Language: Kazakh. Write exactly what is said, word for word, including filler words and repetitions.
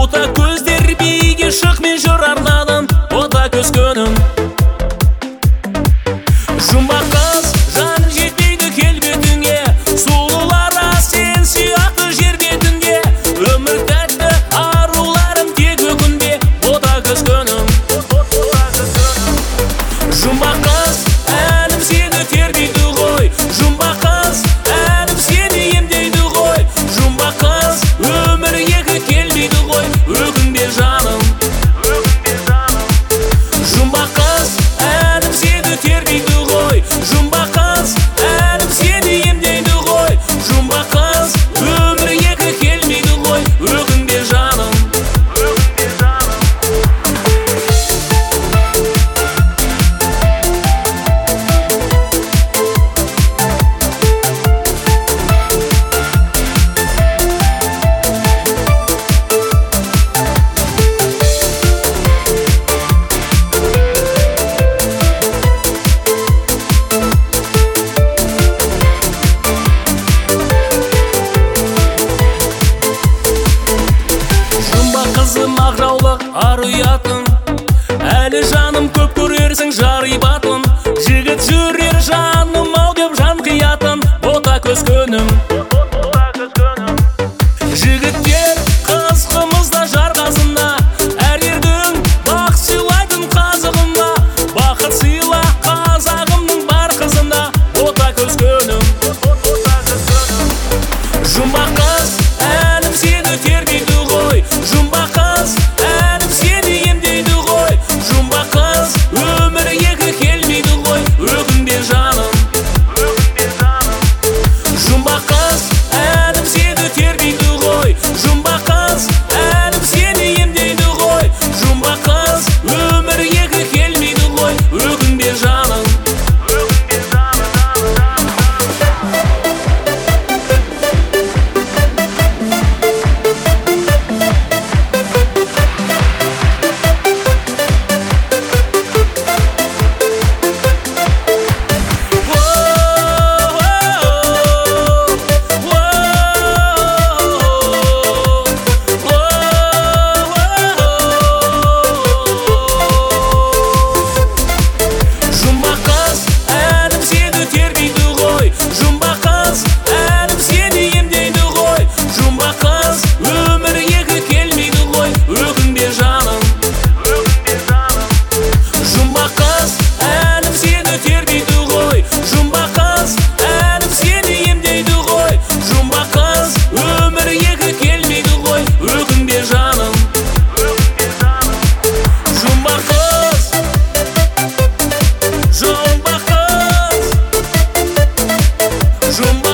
бота көздер биге шық мен жыр арнадым бота көз күнім. Жұмбақ қыз жаным жетпейді келбетіңе, сұлуларға сен сияқты жер бетінде, өмір тәтті аруларым тек өкінбе бота көз күнім. Жұмбақ қыз әнім сені тербейді ғой, жұмбақ қыз әнім сені емдейді ғой, жұмбақ қыз өмір екі келмейді ғой, өкінбе жаным. Жұмбақ қыз әнім сені тербейді ғой, жұмбақ қыз әнім сені емдейді ғой, жұмбақ қыз өмір екі келмейді ғой, өкінбе жаным. Қызым ақ ар ұятын, әлі жаным көп көрерсің жар ибатын, жігіт жүрер жаным ау деп жан қиятын бота көз күнім. Жігіттер қыз қымызда жар қасына, әр ердің бақ сыйлайтын қазығына, бақыт сыйла қазағымның бар қызына бота көз күнім. Жұмбақ қыз әнім сені тербейді ғой, жұмбақ қыз әнім сені емдейді ғой, жұмбақ қыз өмір екі келмейді ғой, өкінбе жаным. Жұмбақ қыз әнім сені тербейді ғой, жұмбақ қыз әнім сені емдейді ғой, жұмбақ қыз өмір екі келмейді ғой, өкінбе жаным. Zumba